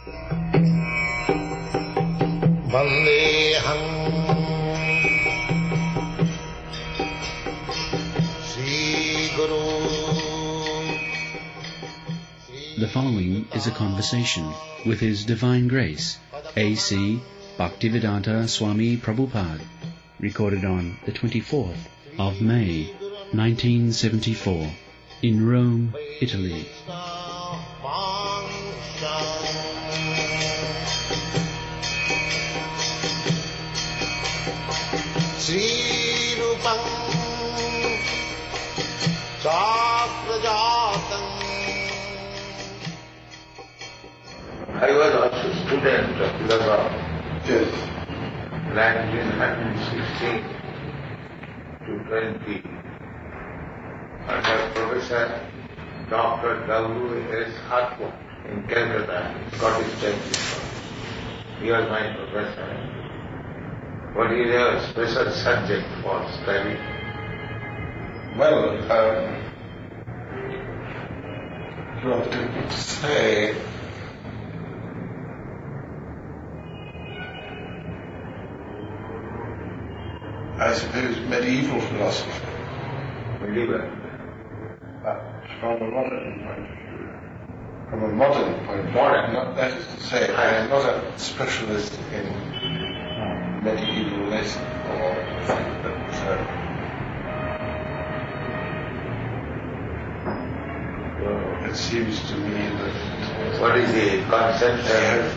Vandeham Sri Guru. The following is a conversation with His Divine Grace, A.C. Bhaktivedanta Swami Prabhupada, recorded on the 24th of May, 1974, in Rome, Italy. Sri Rupam Saprajatam. I was also student of philosophy. Yes. 1916 to 20 under Professor Dr. W.S. Harcourt in Calcutta, Scottish Church. He was my professor. What is your special subject for study? Well, what to say? I suppose medieval philosophy. Medieval. But from a modern point of view. From a modern point of view. Modern. Not, that is to say, I am not a specialist in medieval lesson or anything, but it seems to me that What is the concept? they have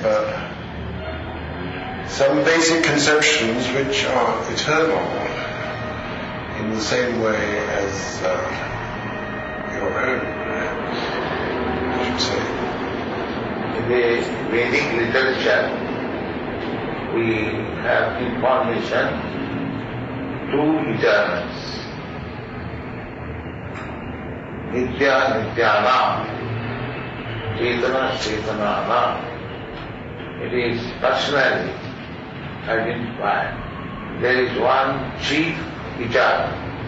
some basic conceptions which are eternal in the same way as your own, I should say. In the Vedic literature, we have information two eternals. Nitya Nityanam, Chetana Chetananam. It is personally identified. There is one chief eternal,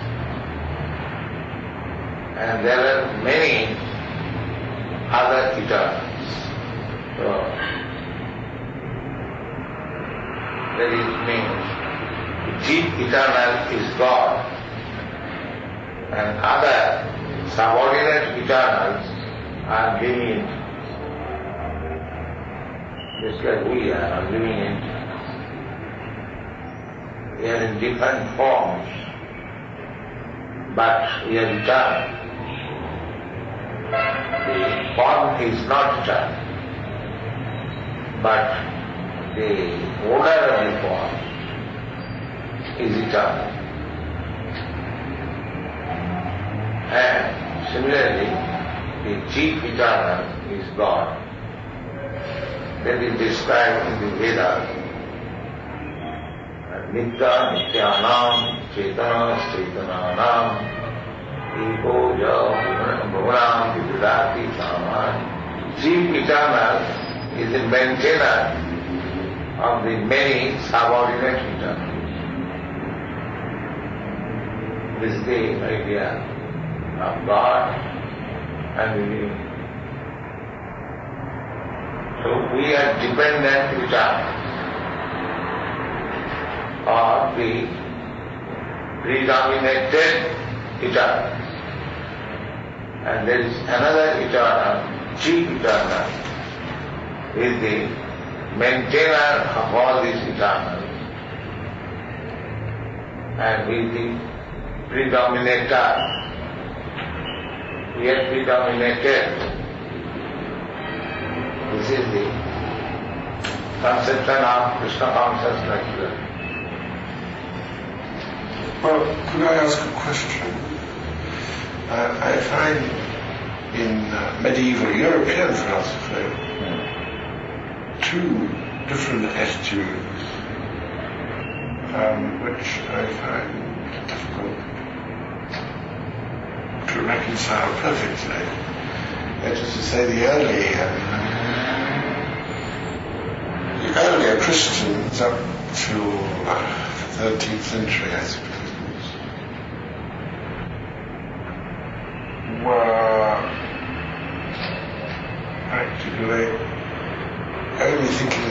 and there are many other eternals. So, that is means the chief eternal is God, and other subordinate eternals are living just like we are living in. We are in different forms, but we are eternal. The form is not eternal, but the order of the form is eternal. And similarly, the chief eternal is God. That is described in the Vedas. Nitya Nityanam Chetana Chetananam Eko Ja Bhuvanam Vividati Saman. Chief eternal is the maintainer of the many subordinate eternals. This is the idea of God and the living. So we are dependent eternals, or the predominated eternals. And there is another eternal, chief eternal, is the maintainer of all these eternals, and is the predominator. We are predominated. This is the conception of Krishna consciousness. Well, could I ask a question? I find in medieval European philosophy two different attitudes which I find difficult to reconcile perfectly. That is to say, the earlier Christians up to the 13th century, I suppose, were practically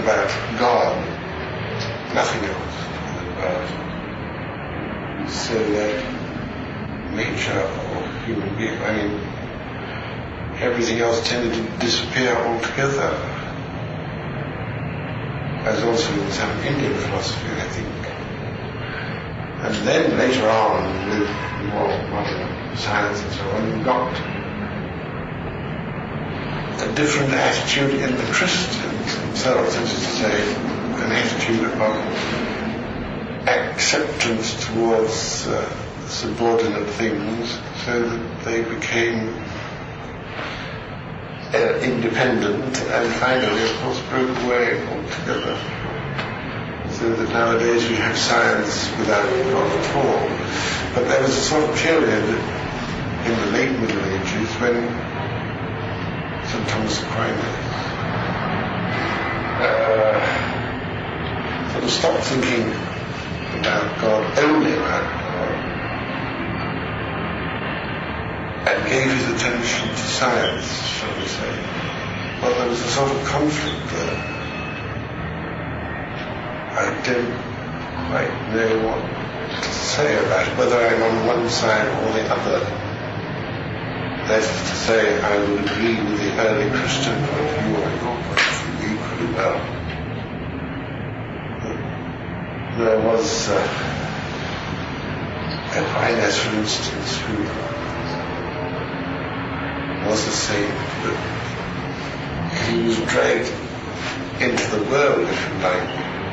about God, nothing else about so that nature or human being, I mean, everything else tended to disappear altogether. As also in some Indian philosophy, I think. And then later on, with more modern science and so on, we got a different attitude in the Christians themselves, that is to say, an attitude of acceptance towards subordinate things, so that they became independent, and finally, of course, broke away altogether. So that nowadays we have science without God at all. But there was a sort of period in the late Middle Ages when St. Thomas Aquinas sort of stopped thinking about God, only about God, and gave his attention to science, shall we say. Well, there was a sort of conflict there. I don't quite know what to say about it, whether I'm on one side or the other. That is to say, I would agree with the early Christian point of view, or your point of view equally well. There was Aquinas, for instance, who was a saint, but he was dragged into the world, if you like.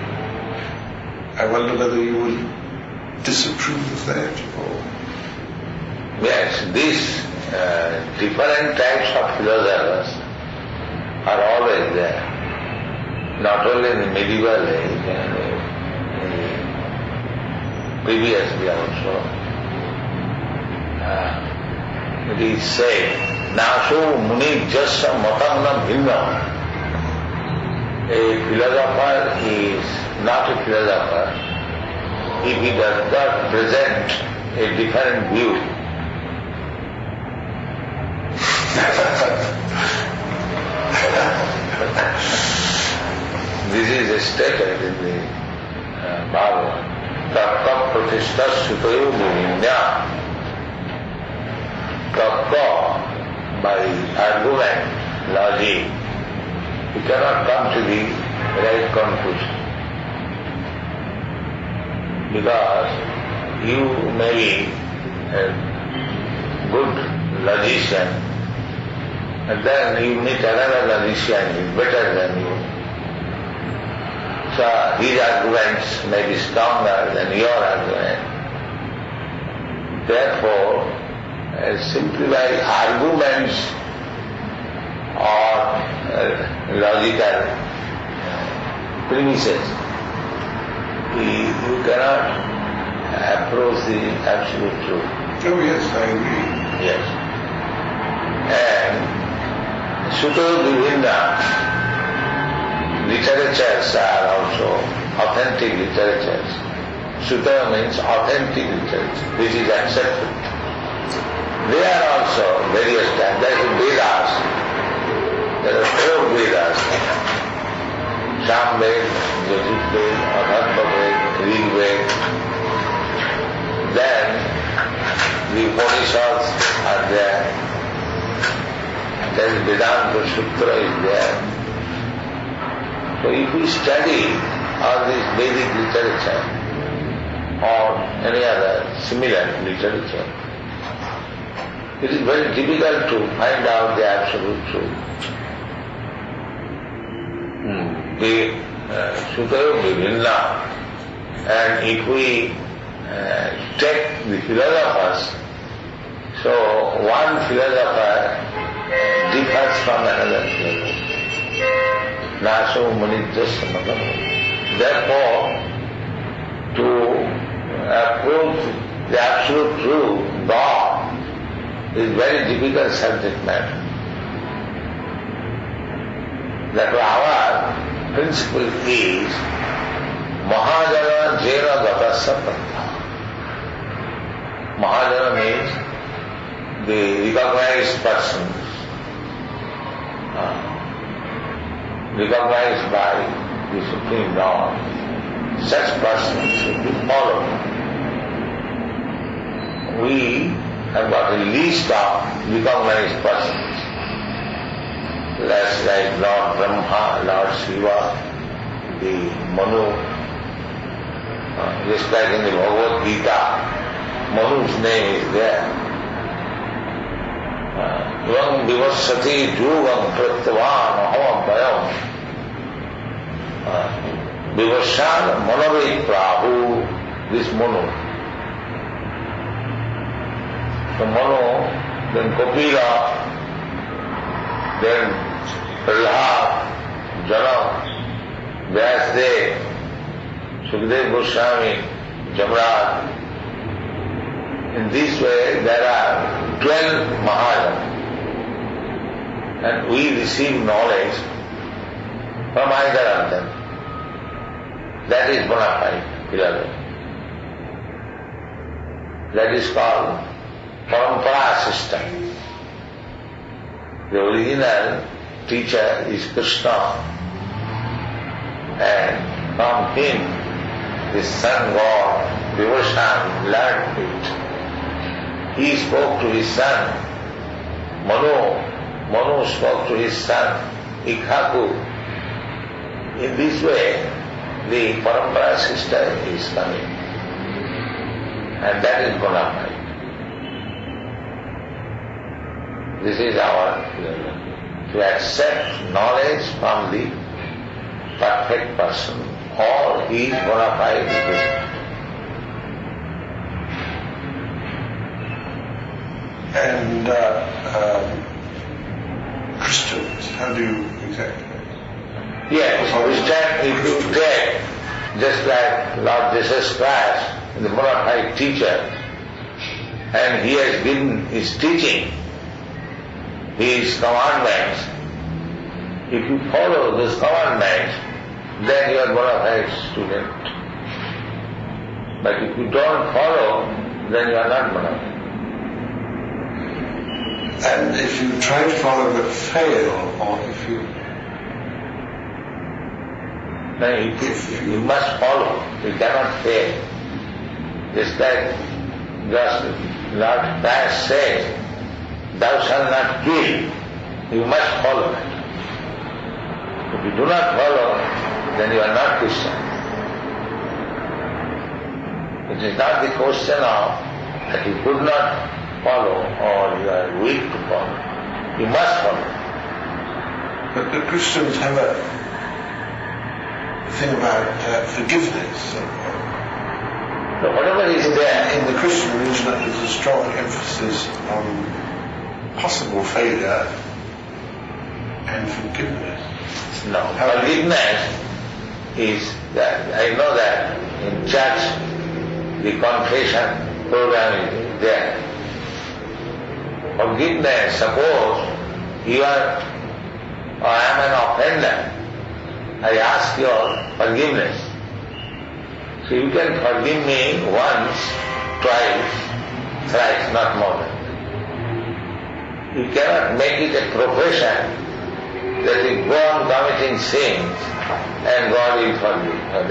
I wonder whether you would disapprove of that, or... Yes, these different types of philosophers are always there, not only in the medieval age, and previously also. It is said, Naso Muni Jasa Matamna Bhinna. A philosopher is not a philosopher if he does not present a different view. This is stated in the Bhagavad. Tattva pratishta sutayo vivinya. Tattva, by argument, logic, you cannot come to the right conclusion. Because you may be a good logician, and then you meet another logician who is better than you. So his arguments may be stronger than your argument. Therefore, simply by arguments or logical premises, you cannot approach the absolute truth. Oh yes, I agree. Yes. And Sutta Vivinna literatures are also authentic literatures. Sutta means authentic literature, which is accepted. They are also various types. There are Vedas. There are 4 Vedas. Samved, Yajurved, Atharvaved, Rigved. Then the Upanishads are there. There is Vedanta Sutra is there. So if we study all this Vedic literature or any other similar literature, it is very difficult to find out the absolute truth. The Sutta Vivinna, and if we take the philosophers, so one philosopher differs from another philosopher. Naso Munijjasya Matam. Therefore, to approach the absolute truth, God, is very difficult subject matter. That our principle is Mahajana Jena Gatasya Pratha. Mahajana means the recognized persons, recognized by the Supreme Lord, such persons should be followed. We have got a list of recognized persons. That's like Lord Brahma, Lord Shiva, the Manu, just like in the Bhagavad Gita, Manu's name is there. Yang vivasati jugam pratyavan aham bayam vivashan manavi prahu, this Manu. So Manu, then Kapila, then Prahlad, Janam, Vyasdev, Sukadeva Goswami, Jamrad. In this way there are 12 Mahajans, and we receive knowledge from either of them. That is bona fide philosophy. That is called Parampara system. The original teacher is Krishna, and from him the sun god Vivashan learned it. He spoke to his son Manu spoke to his son Ikhaku. In this way the Parampara system is coming, and that is bona fide. This is our to accept knowledge from the perfect person, or he is bona fide Krishna. And Christians, how do you exactly? Yes, Christian, if you take, just like Lord Jesus Christ, the bona fide teacher, and he has given his teaching, his commandments. If you follow those commandments, then you are bona fide student. But if you don't follow, then you are not bona fide. And if you try to follow but fail, or if you... No, you must follow, you cannot fail. Just like Lord Christ said, thou shalt not kill, you must follow it. If you do not follow, then you are not Christian. It is not the question of that you could not follow or you are weak to follow. You must follow. But the Christians have a thing about forgiveness. So whatever is there in the Christian religion, there's a strong emphasis on possible failure and forgiveness. No, forgiveness is that, I know that in church the confession program is there. Forgiveness, suppose you are, or I am an offender, I ask your forgiveness. So you can forgive me once, twice, thrice, not more than that. You cannot make it a profession that you go on committing sins and God will forgive. No,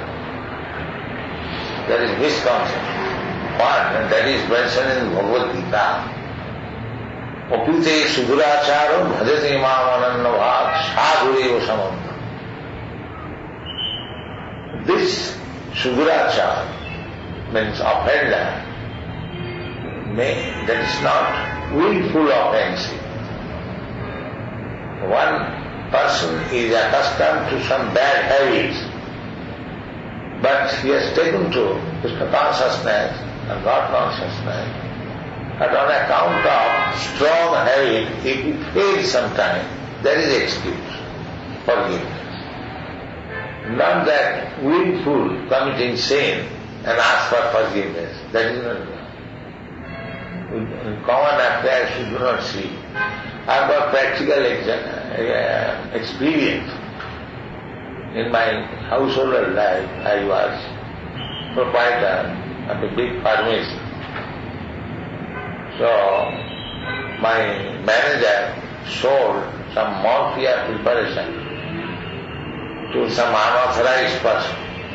that is misconception. One, and that is mentioned in Bhagavad Gita. Opute suduracharo bhajate mamananna bhag sadhureva samanta. This sudurachara means offender, that is not willful offense. One person is accustomed to some bad habits, but he has taken to Krishna consciousness and God consciousness, and on account of strong habit, if he fails sometime, there is excuse, forgiveness. Not that willful committing sin and ask for forgiveness. That is not right. In common affairs you do not see. I have got practical experience. In my household life, I was proprietor of a big pharmacy. So my manager sold some morphia preparation to some unauthorized person.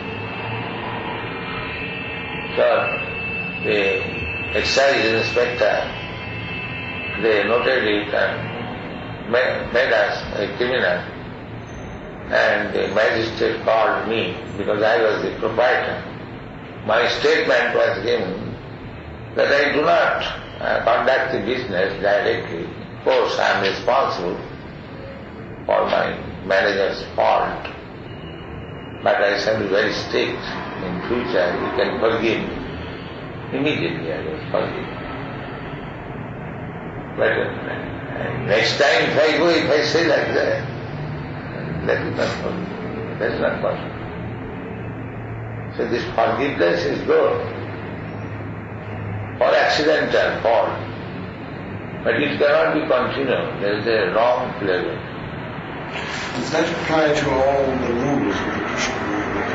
So the excise inspector, they noted it and made us a criminal. And the magistrate called me because I was the proprietor. My statement was given that I do not conduct the business directly. Of course, I am responsible for my manager's fault, but I shall be very strict. In future, you can forgive me. Immediately I was forgiven. But next time if I go, if I say like that, that is not possible. That is not possible. So this forgiveness is good for accidental fault, but it cannot be continued. There is a wrong flavor. Does that apply to all the rules of the Krishna movement?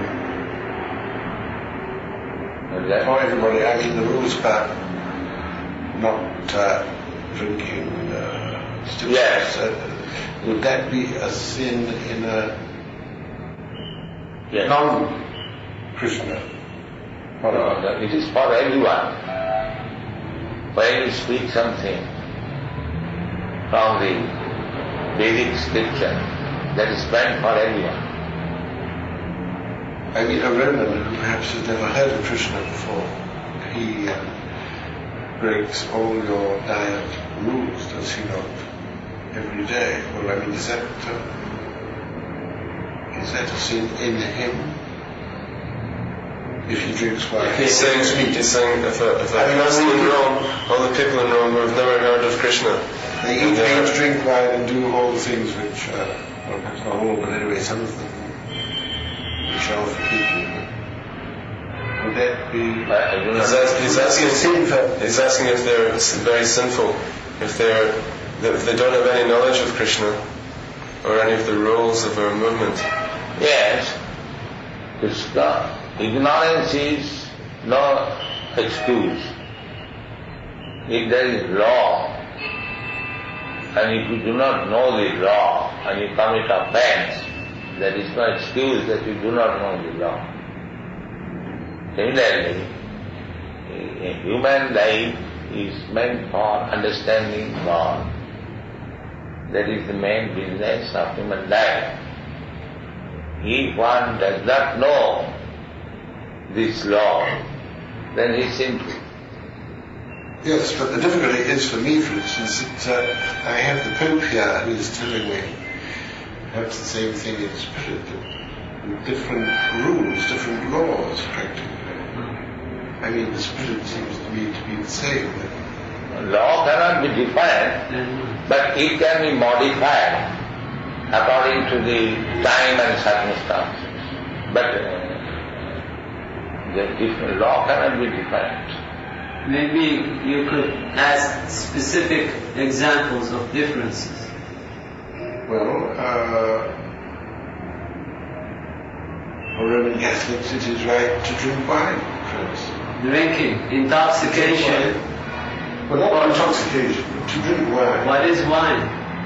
For everybody, I mean the rules about not drinking stimulants. Yes. Would that be a sin in a Yes. non-Krishna? No, it is for everyone. When you speak something from the Vedic scripture, that is meant for everyone. I mean, a Roman who perhaps has never heard of Krishna before, he breaks all your diet rules, does he not? Every day. Well, I mean, is that a sin in him? If he drinks wine. He's saying if a person in Rome, all the people in Rome who have never heard of Krishna, they eat meat, drink wine, and do all the things which, well, perhaps not all, but anyway, some of them, which are for people. Would that be... He's asking if they're very sinful, if they don't have any knowledge of Krishna, or any of the rules of our movement. Yes, Krishna. Ignorance is no excuse. If there is law, and if you do not know the law, and you commit offense, there is no excuse that you do not know the law. Similarly, a human life is meant for understanding God. That is the main business of human life. If one does not know this law, then he is sinful. Yes, but the difficulty is for me, for instance, that I have the Pope here who is telling me perhaps the same thing in spirit, with different rules, different laws, practically. I mean, the spirit seems to me to be the same. Law cannot be defined, but it can be modified according to the time and circumstances. But the law cannot be defined. Maybe you could ask specific examples of differences. Well, for Roman Catholics it is right to drink wine, for instance. Drinking, intoxication. Well, not intoxication, but to drink wine. What is wine?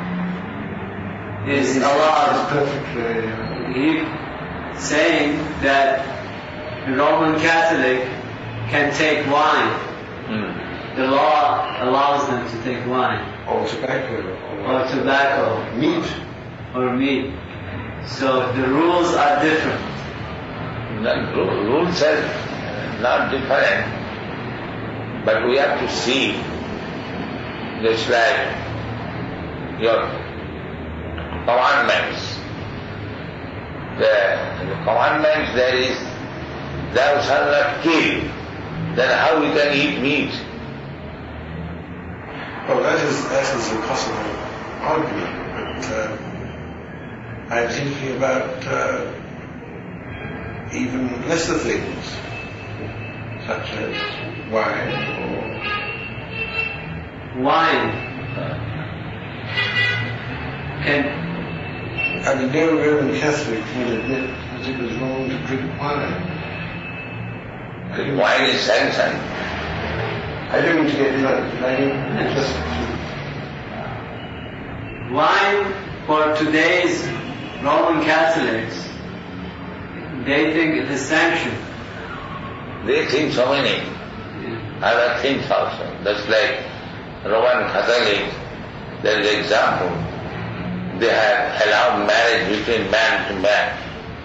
Is allowed. It's perfectly... He's saying that the Roman Catholic can take wine. The law allows them to take wine. Or tobacco. Or tobacco. Meat. Or meat. So the rules are different. The rules are not different, but we have to see. Just like your commandments. The commandments there is, thou shalt not kill. Then how we can eat meat? Well, that is a possible argument, but I'm thinking about even lesser things, such as wine or... Wine. I mean, no Roman Catholic will admit that it was wrong to drink wine. Wine is sanctioned. I don't mean to get drunk, I mean just... Wine for today's Roman Catholics, they think it is sanctioned. They think so many other things also. That's like Roman Catholics, there is an example. They have allowed marriage between man to man.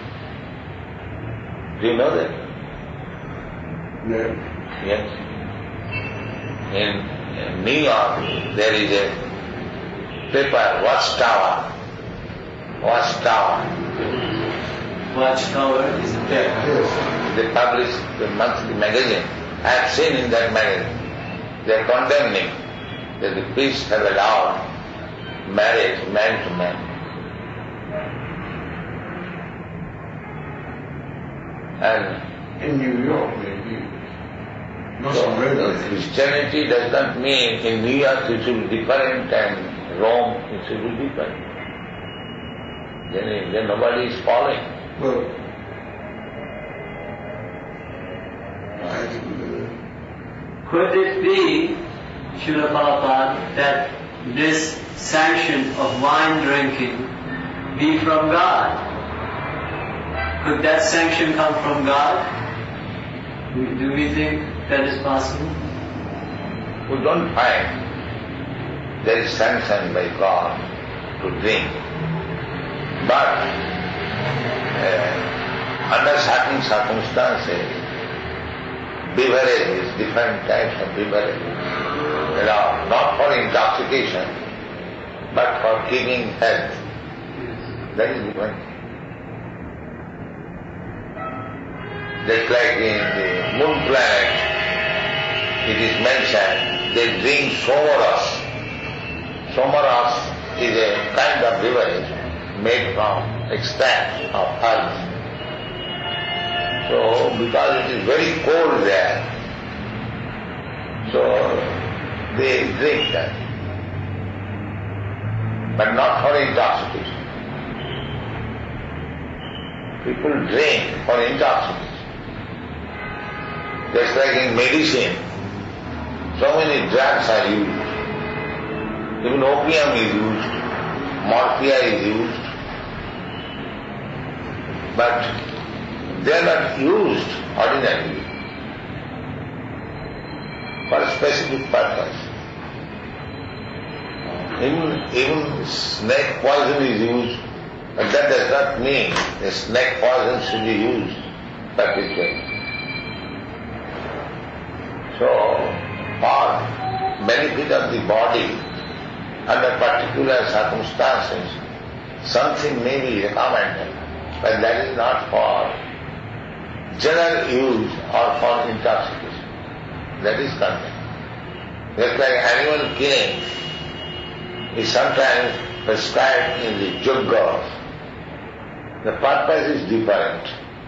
Do you know that? No. Yes. In New York, there is a paper, Watchtower. Watchtower is a paper. Yes. They publish the monthly magazine. I have seen in that magazine, they are condemning that the priests have allowed marriage man to man. And In New York, maybe. Not so, in Rome. Christianity does not mean in New York it should be different and Rome it should be different. Then nobody is following. Well, I didn't know. Could it be, Srila Prabhupada, that this sanction of wine drinking be from God? Could that sanction come from God? Do we think that is possible? We don't find there is sanction by God to drink. But under certain circumstances, beverages, different types of beverages, not for intoxication, but for keeping health. That is different. Just like in the moon planet, it is mentioned, they drink somaras. Somaras is a kind of beverage made from extract of herbs. So, because it is very cold there, so they drink that. But not for intoxication. People drink for intoxication. Just like in medicine, so many drugs are used. Even opium is used, morphia is used. But they are not used ordinarily for a specific purpose. Even snake poison is used, but that does not mean the snake poison should be used perpetually. So, for benefit of the body, under particular circumstances, something may be recommended, but that is not for general use or for intoxication. That is content. Just like animal killing is sometimes prescribed in the yogas. The purpose is different.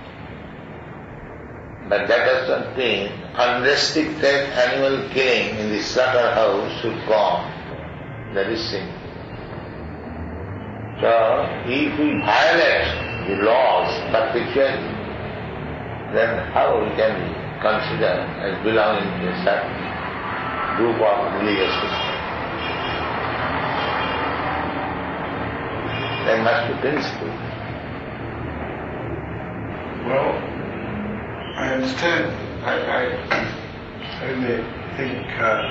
But that does not mean unrestricted animal killing in the slaughterhouse should come. That is sin. So, if we violate the laws perpetually, then how we can be considered as belonging to a certain group of religious system? There must be principle. Well, I understand. I only think that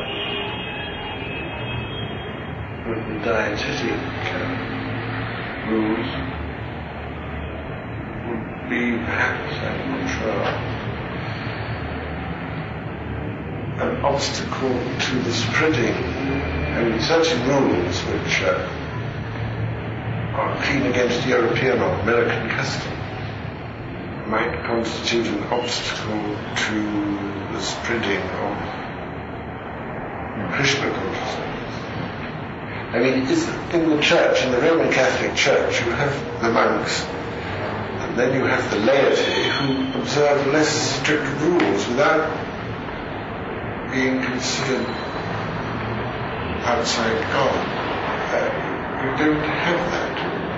the dietetic rules would be perhaps, I'm not sure, an obstacle to the spreading. I mean, certain rules which are clean against European or American custom might constitute an obstacle to the spreading of Krishna consciousness. I mean, in the church, in the Roman Catholic Church, you have the monks, and then you have the laity who observe less strict rules without being considered outside God. You don't have that.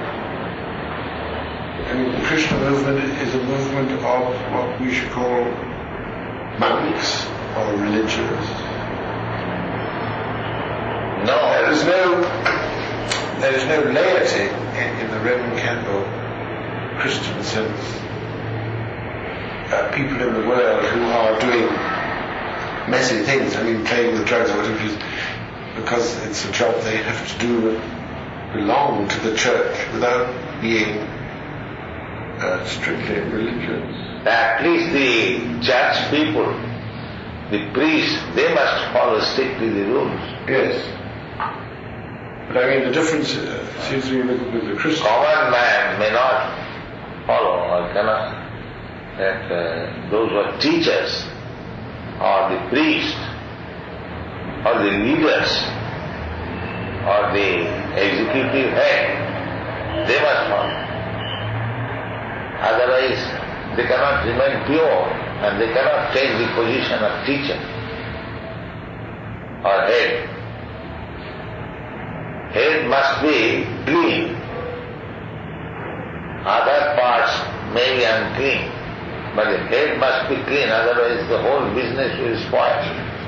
I mean, the Krishna movement is a movement of what we should call monks or religious. No. there is no laity in the Roman Catholic Christian sense. People in the world who are doing messy things, I mean playing with drugs or whatever it is, because it's a job they have to do and belong to the church without being strictly religious. At least the church people, the priests, they must follow strictly the rules. Yes. But I mean the difference seems to be with the Christian. Common man may not follow or cannot. That those who are teachers or the priests or the leaders or the executive head, they must follow. Otherwise, they cannot remain pure and they cannot take the position of teacher or head. Head must be clean. Other parts may be unclean, but the head must be clean, otherwise the whole business will spoil.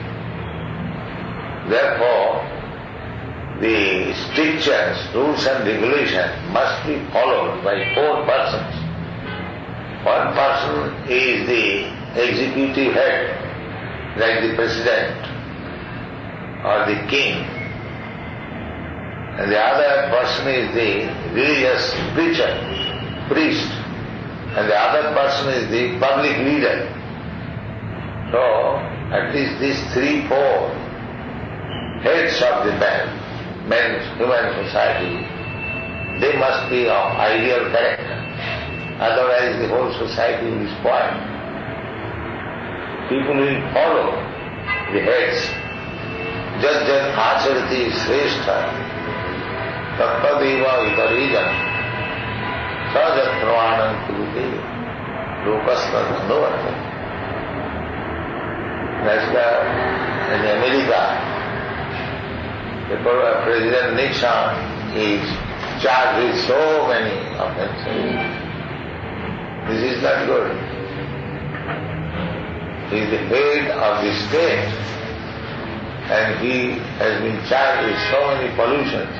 Therefore, the strictures, rules and regulations must be followed by 4 persons. One person is the executive head, like the president or the king. And the other person is the religious preacher, priest. And the other person is the public leader. So, at least these 3-4 heads of the men's human society, they must be of ideal character. Otherwise the whole society will spoil. People will follow the heads. Jat acharati shrestha tattadeva viparijam sajat pravanam kurute lokasna dhandavarta. That's in America, the President Nixon is charged with so many offenses. This is not good. He is the head of the state and he has been charged with so many pollutions.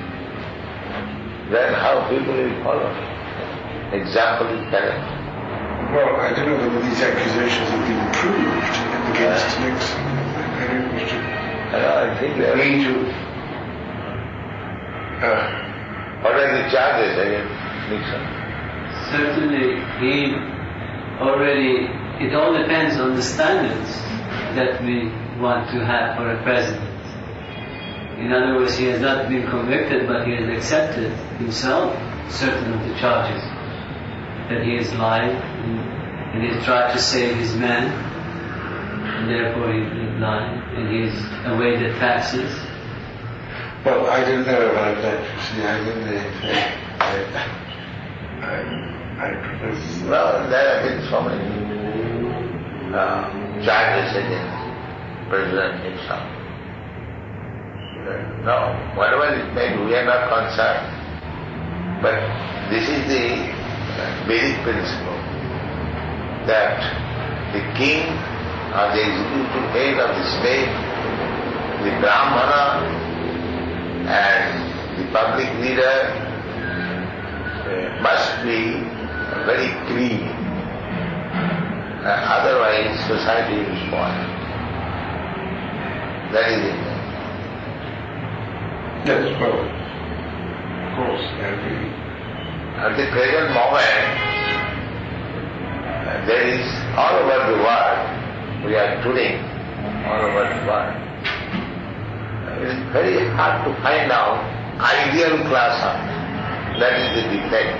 Then how people will follow? Example is correct. Well, I don't know whether these accusations have been proved against Nixon. I think they are. What are the charges against Nixon? Certainly, it all depends on the standards that we want to have for a president. In other words, he has not been convicted, but he has accepted himself certain of the charges. That he has lied, and he has tried to save his men, and therefore he lied, and he has evaded taxes. Well, I don't know about that. See, I propose. Well, there have been so many charges against President Nixon. No, whatever it may be, we are not concerned. But this is the basic principle that the king or the executive head of the state, the Brahmana and the public leader must be very clean. Otherwise society will spoil. That is it. Yes, well, of course, I agree. At the present moment, there is all over the world, we are touring all over the world. It is very hard to find out ideal class of men. That is the defect.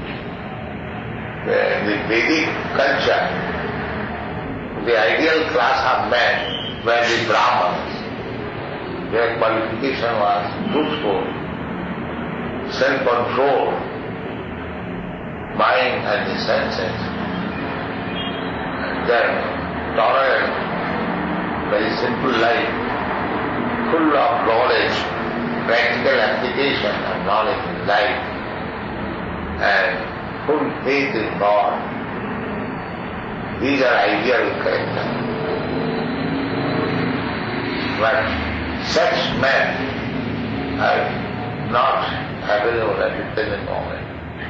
The Vedic culture, the ideal class of men were the Brahmanas. Their qualification was truthful, self-control, mind and the senses, and then tolerant, very simple life, full of knowledge, practical application of knowledge in life, and full faith in God. These are ideal characters. But such men have not available at the present moment.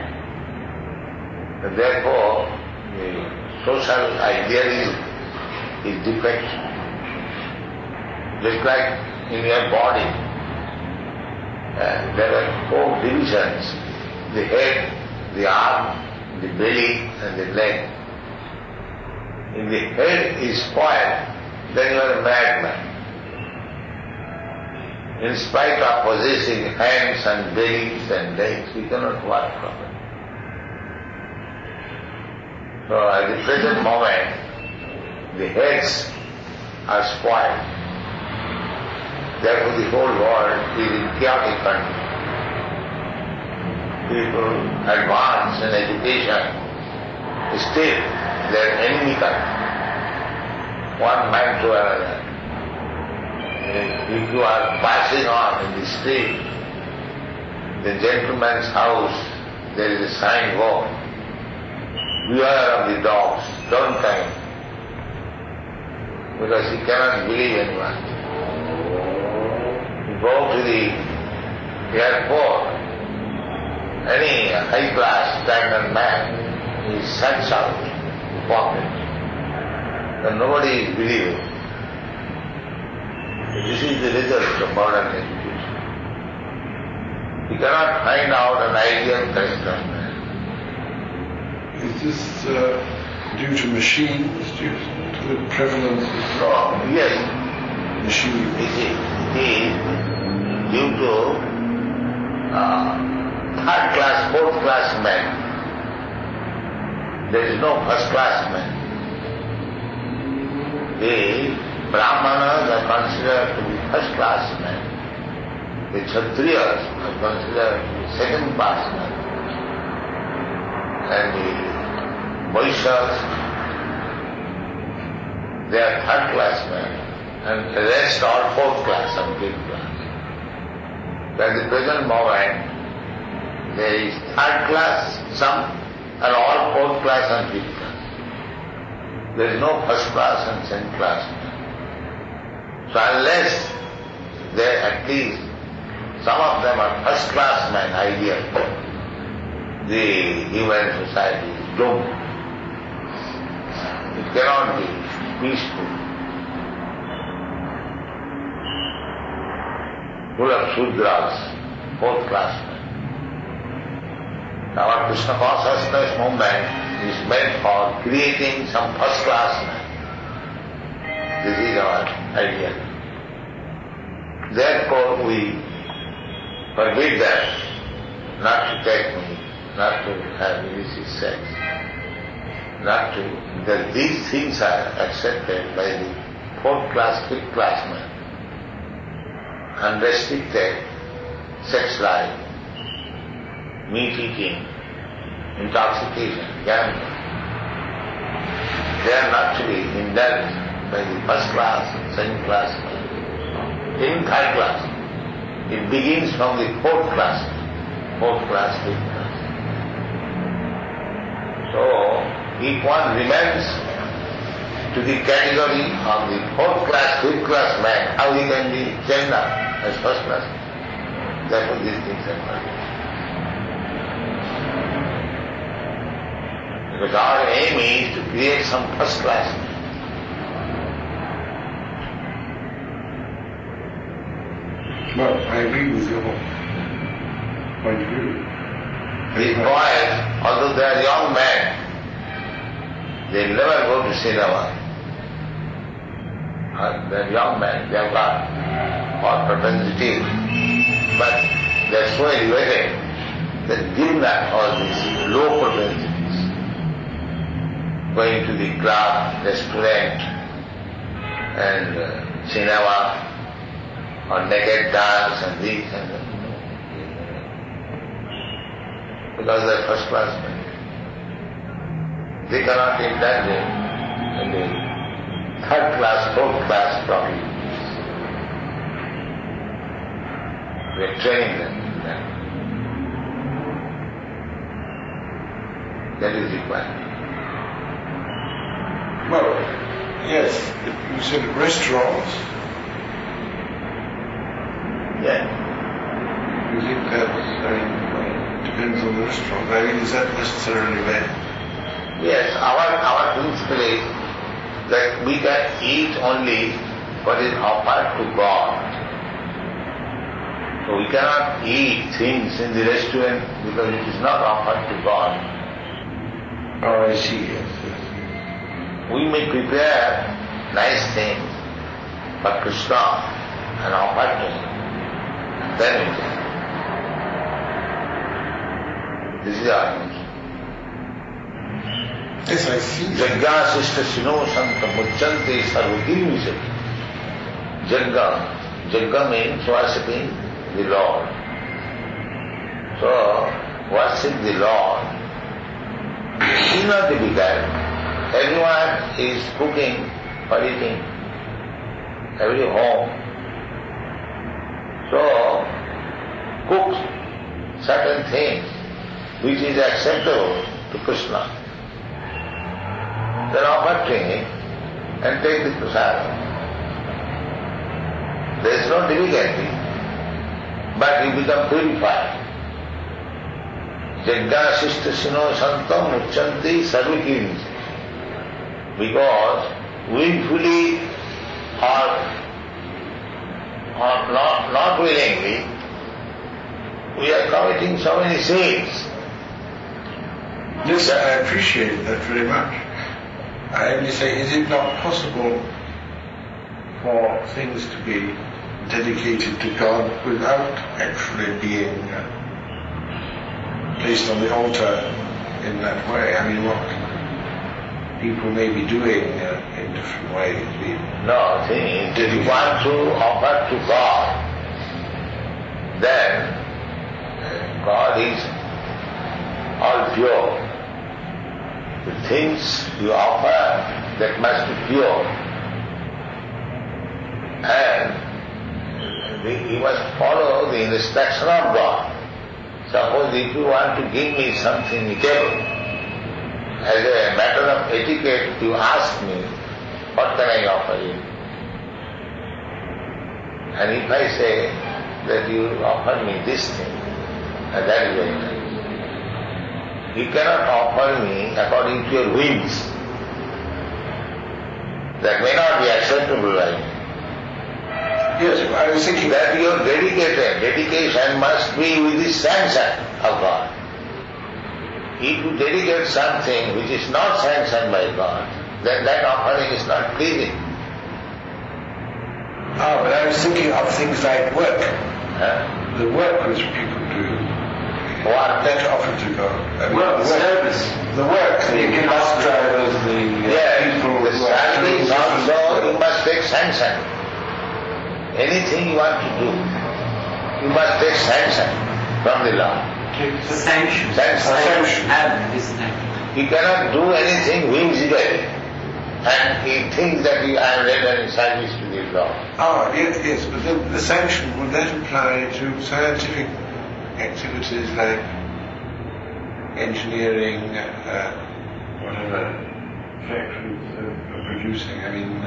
And therefore, the social idealism is defective. Just like in your body, there are 4 divisions: the head, the arm, the belly and the leg. If the head is spoiled, then you are a madman. In spite of possessing hands and bellies and legs, you cannot work properly. So at the present moment, the heads are spoiled. Therefore the whole world is in chaotic condition. People advance in education, still they are enemical, one man to another. If you are passing on in the street, the gentleman's house, there is a sign board, beware of the dogs, don't come, because he cannot believe anyone. You go to the airport, any high-class standard man, he shuts out the pocket, and nobody is believing. This is the result of modern education. You cannot find out an ideal character man. Is this due to machines, due to the prevalence of No, yes, machines? it is due to third class, fourth class men. There is no first class man. The Brahmanas are considered to be first class men. The Kshatriyas are considered to be second class men. And the Vaishyas, they are third class men. And the rest are fourth class and fifth class. But at the present moment, there is third class, some are all fourth class and fifth class. There is no first class and second class. So unless they at least, some of them are first class men, ideal, the human society is doomed. It cannot be peaceful. Full of Shudras, fourth class men. Our Krishna consciousness movement is meant for creating some first class men. This is our idea. Therefore we forbid them not to take meat, not to have illicit sex, not to, because these things are accepted by the fourth class, fifth class men. Unrestricted sex life, meat eating, intoxication, gambling. They are not to be indulged by the first class, second class, in third class. It begins from the fourth class, fifth class. So, if one remains to the category of the fourth class, fifth class man, how he can be changed up as first class? Therefore these things are not. Because our aim is to create some first class man. Well, I agree with your point of view. These boys, although they are young men, they never go to cinema. They are young men, they have got all propensity, but they are so elevated that given that all these low propensities, going to the club, restaurant, and cinema, or naked dance and this and that. Because they are first class men. They cannot indulge in the third class, fourth class problems. We are training them in that. That is required. Well, yes, you said restaurants. Yeah. You think it depends on the restaurant. I mean, is that necessarily there? Yes, our principle is that we can eat only what is offered to God. So we cannot eat things in the restaurant because it is not offered to God. Oh, I see, yes. We may prepare nice things for Krishna and offer to him. And then we can. This is our mission. Yes, I see. Jagga Sishta Sino Santa Muchante Sarvagiri. Jagga means worshipping the Lord. So, worship the Lord. It is not difficult. Everyone is cooking for eating. Every home. So, cook certain things which is acceptable to Krishna. Then offer to him and take the prasad. There is no difficulty, but you become purified. Jagga Sishta Sino Santam Muchanti Sarvikini. Because willfully or not willingly, we are committing so many sins. Yes, I appreciate that very much. I only say, is it not possible for things to be dedicated to God without actually being placed on the altar in that way? I mean, what people may be doing in different ways. No, see, if you want to offer to God, then God is all pure. The things you offer, that must be pure. And you must follow the instruction of God. Suppose if you want to give me something eatable, as a matter of etiquette, you ask me, what can I offer you? And if I say that you offer me this thing, and that is very nice. You cannot offer me according to your whims. That may not be acceptable by me. Yes, I was thinking that you are dedicated. Dedication must be with the sanction of God. If you dedicate something which is not sanctioned by God, then that offering is not pleasing. Ah, but I was thinking of things like work. Huh? The work which people do. What? That offered to God. I mean, Work, service. The work, the bus drivers, the people the service also, you must take sanction. Anything you want to do, you must take sanction from the Lord. Sanction. Sanction. You cannot do anything whimsically and he thinks that you are rendered in service to the Lord. Ah, yes, but then the sanction, would that apply to scientific activities like engineering, whatever factories are producing? I mean,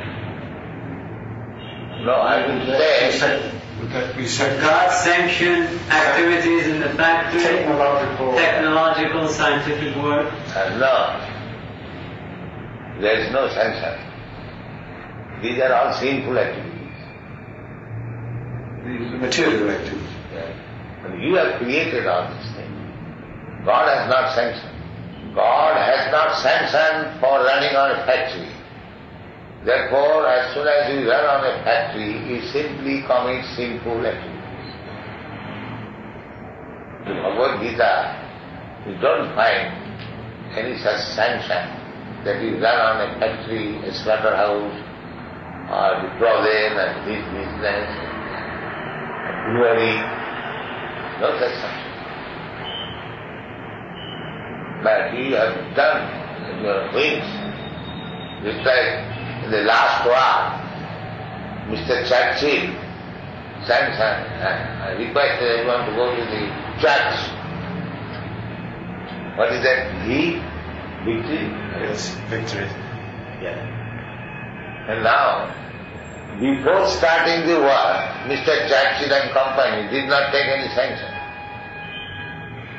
no, I will say, would that be sanctioned? God sanctioned activities in the factory, technological, scientific work. No, there is no sanction. These are all sinful activities. These are material activities. Yes. And you have created all these things. God has not sanctioned. God has not sanctioned for running on a factory. Therefore, as soon as you run on a factory, you simply commit sinful activities. In Bhagavad Gita, you don't find any such sanction that you run on a factory, a slaughterhouse, or the province and this business, a brewery. No such sanction. But you have done your wings. Just like in the last war, Mr. Churchill sanctioned and requested everyone to go to the church. What is that? Victory? Yes, victory. Yeah. And now, before starting the war, Mr. Churchill and company did not take any sanction.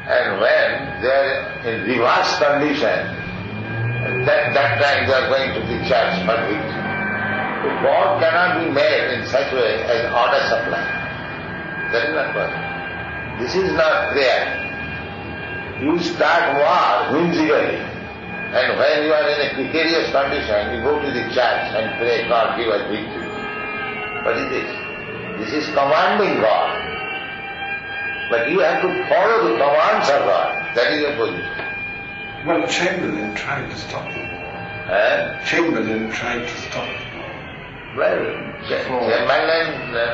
And when they are in reverse condition, that time they are going to the church for victory. So God cannot be made in such a way as order supply. That is not possible. This is not prayer. You start war whimsically, and when you are in a precarious condition, you go to the church and pray, God give us victory. What is this? This is commanding God. But you have to follow the commands of God. That is your position. Well, Chamberlain tried to stop them. Chamberlain tried to stop them. Well, Chamberlain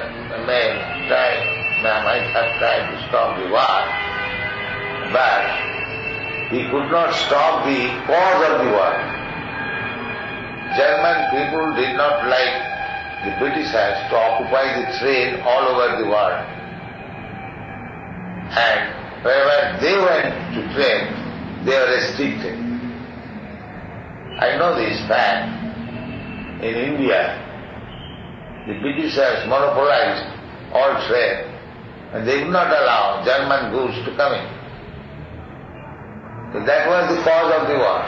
might have tried to stop the war, but he could not stop the cause of the war. German people did not like the Britishers to occupy the train all over the world. And wherever they went to train, they were restricted. I know this fact. In India, the Britishers monopolized all trade, and they would not allow German goods to come in. So that was the cause of the war.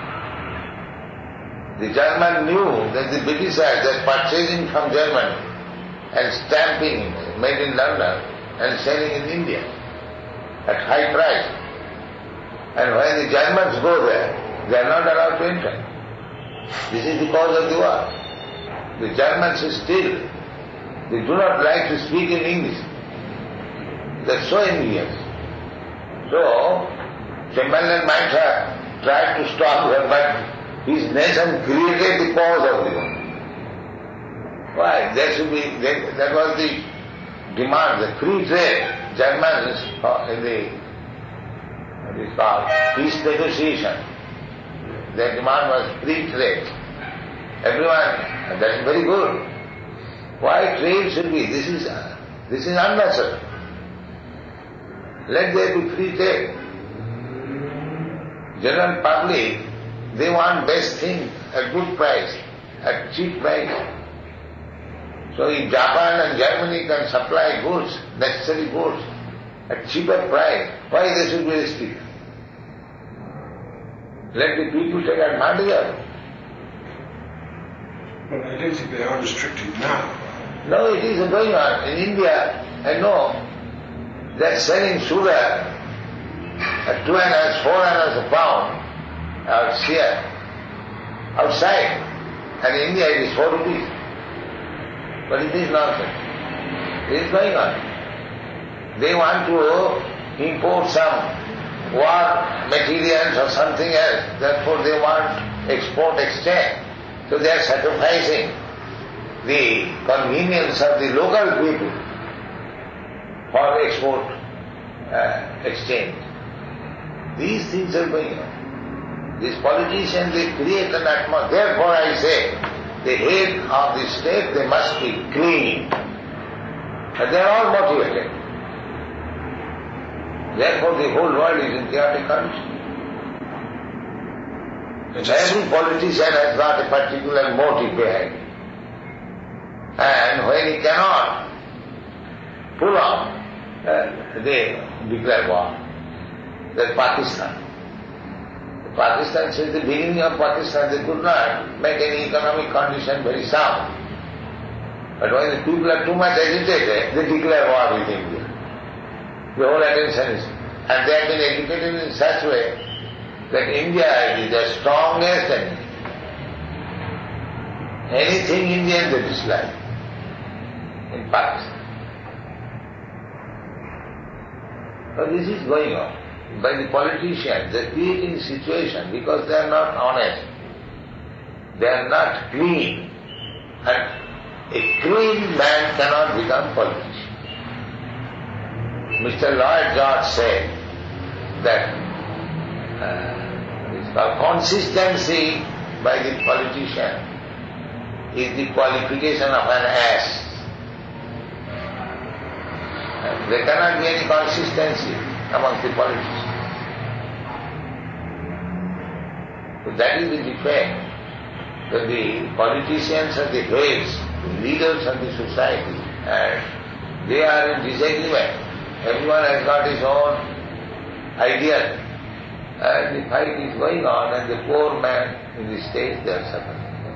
The German knew that the Britishers were purchasing from Germany and stamping made in London and selling in India at high price. And when the Germans go there, they are not allowed to enter. This is the cause of the war. The Germans still, they do not like to speak in English. They are so envious. So, Chamberlain might have tried to stop them, but his nation created the cause of the war. Why? There should be, that was the demand, the free trade. Germans in the, what is called, peace negotiation. Their demand was free trade. Everyone, that is very good. Why trade should be? This is unnecessary. Let there be free trade. General public, they want best thing at good price, at cheap price. So if Japan and Germany can supply goods, necessary goods, at cheaper price, why they should be restricted? Let the people take advantage of it. Well, I don't think they are restricted now. No, it is going on. In India, I know, they are selling sugar at 2 annas, 4 annas a pound out here, outside. And in India it is 4 rupees. But it is nonsense. It is going on. They want to import some war materials or something else. Therefore they want export exchange. So they are sacrificing the convenience of the local people for export exchange. These things are going on. These politicians, they create an atmosphere. Therefore I say, the head of the state, they must be clean. And they are all motivated. Therefore the whole world is in chaotic condition. Every politician has got a particular motive behind it. And when he cannot pull off, they declare war. That's Pakistan. Pakistan, since the beginning of Pakistan, they could not make any economic condition very sound. But when the people are too much agitated, they declare war with India. The whole attention is, and they have been educated in such a way that India is the strongest enemy. Anything Indian they dislike in Pakistan. So this is going on. By the politicians, they are creating situation because they are not honest. They are not clean. And a clean man cannot become politician. Mr. Lloyd George said that it's called consistency by the politician is the qualification of an ass. And there cannot be any consistency amongst the politicians. So that is the defect, that the politicians are the heads, the leaders of the society, and they are in disagreement. Everyone has got his own ideal. And the fight is going on and the poor man in the stage they are suffering.